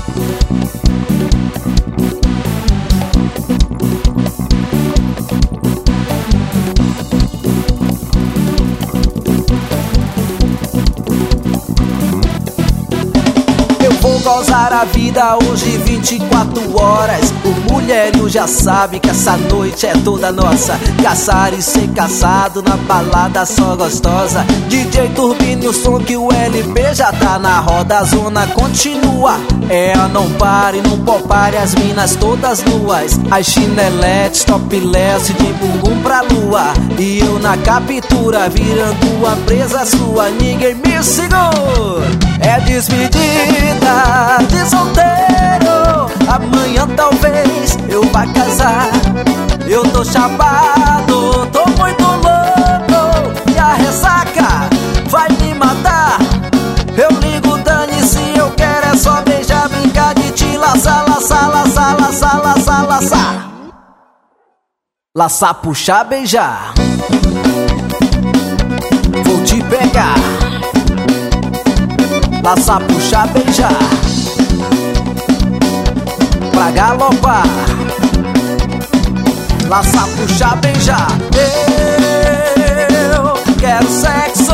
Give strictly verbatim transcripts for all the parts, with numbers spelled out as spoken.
Vou gozar a vida hoje vinte e quatro horas. O mulherio já sabe que essa noite é toda nossa. Caçar e ser caçado na balada só gostosa. D J turbine o som que o L P já tá na roda. A zona continua, é a não pare, não popare. As minas todas nuas, as chineletes, topless de bumbum pra lua. E eu na captura, virando uma presa sua. Ninguém me segura. É despedida de solteiro, amanhã talvez eu vá casar. Eu tô chapado, tô muito louco, e a ressaca vai me matar. Eu ligo, dane-se, eu quero é só beijar, brincar de te laçar, laçar, laçar, laçar, laçar, laçar. Laçar, puxar, beijar. Vou te pegar. Laçar, puxar, beijar. Pra galopar. Laçar, puxar, beijar. Eu quero sexo.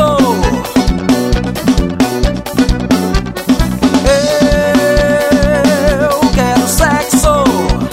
Eu quero sexo.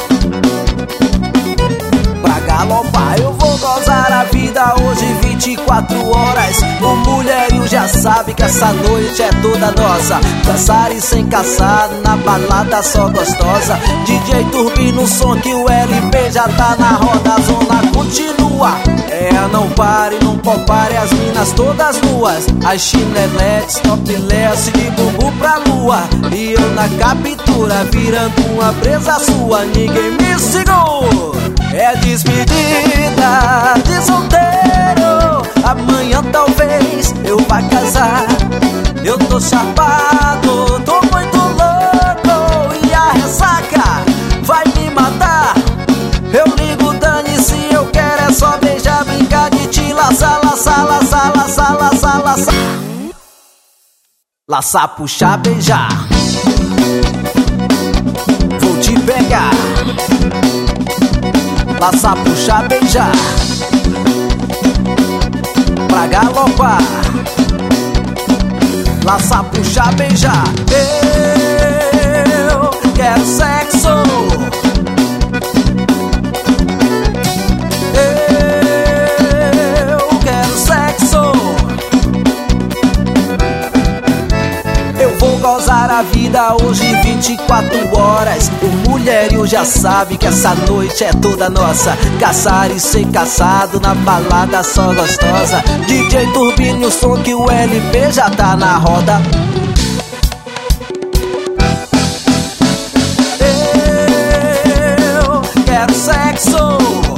Pra galopar eu vou gozar a vida hoje vinte e quatro horas. O mulherio já sabe que essa noite é toda nossa. Caçar e sem caçar, na balada só gostosa. D J turbina o som que o L P já tá na roda. A zona continua, é a não pare, não popare. As minas todas nuas, as chineletes, topless de bumbum pra lua. E eu na captura, virando uma presa sua. Ninguém me segura. É despedida de solteiro, amanhã talvez eu vá casar. Eu tô chapado, tô muito louco, e a ressaca vai me matar. Eu ligo, dane-se, eu quero é só beijar, brincar de te laçar, laçar, laçar, laçar, laçar, laçar. Laçar, puxar, beijar. Vou te pegar. Laçar, puxar, beijar. Pra galopar. Laçar, puxar, beijar. Eu quero sexo. Eu quero sexo. Eu vou gozar a vida hoje vinte e quatro horas. O mulherio já sabe que essa noite é toda nossa. Caçar e ser caçado, na balada só gostosa. D J turbine o som que o L P já tá na roda. Eu quero sexo.